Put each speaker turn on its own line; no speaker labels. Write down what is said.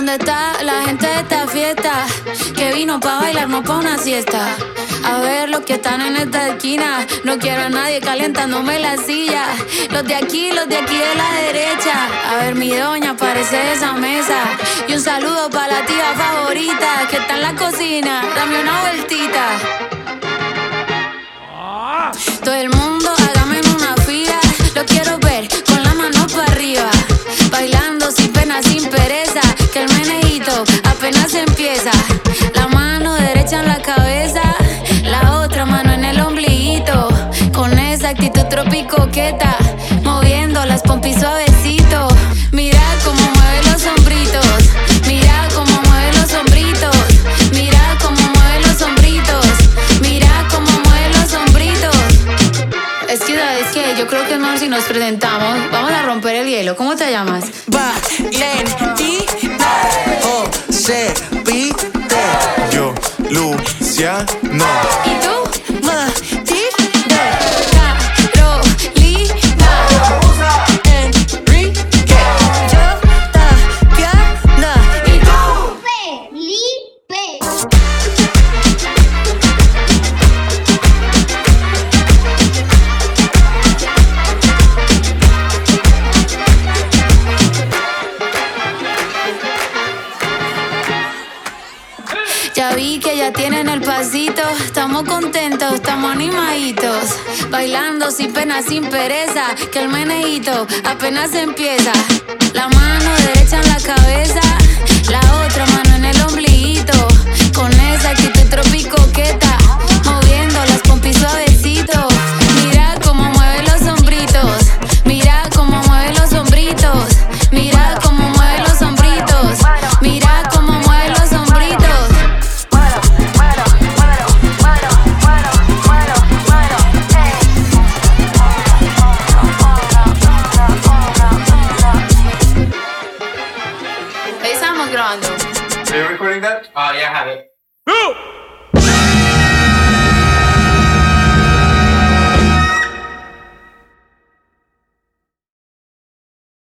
¿Dónde está la gente de esta fiesta? Que vino pa' bailar, no pa' una siesta. A ver los que están en esta esquina. No quiero a nadie calientándome la silla. Los de aquí de la derecha. A ver mi doña, parece de esa mesa. Y un saludo pa' la tía favorita que está en la cocina. Dame una vueltita. Todo el mundo hágame en una fila. Lo quiero ver con la mano para arriba. Bailando sin pena, sin pereza. Que el meneíto apenas empieza. La mano derecha en la cabeza, la otra mano en el ombliguito. Con esa actitud tropicoqueta, moviendo las pompis suavecito. Mira cómo mueve los hombritos. Mira cómo mueve los hombritos. Mira cómo mueve los hombritos. Mira cómo mueve los hombritos. Es que yo creo que es mejor si nos presentamos. Vamos a romper el hielo. ¿Cómo te llamas?
Valentina José Pite.
Yo, Luciano.
¿Y tú?
Matilde
Carolina.
Enrique. Yo, Tatiana.
¿Y tú?
Felipe.
Ya vi que ya tienen el pasito. Estamos contentos, estamos animaditos. Bailando sin pena, sin pereza. Que el meneíto apenas empieza. La mano derecha en la cabeza, la otra mano en el ombliguito. Con esa actitud tropicoqueta, moviendo las pompis suavecito. Mira cómo mueve los hombritos. Mira cómo mueve los hombritos. Mira cómo mueve los hombritos. Mira cómo mueve los hombritos. Ahí estamos grabando.
Are you recording that?
Yeah, I have it.
Go!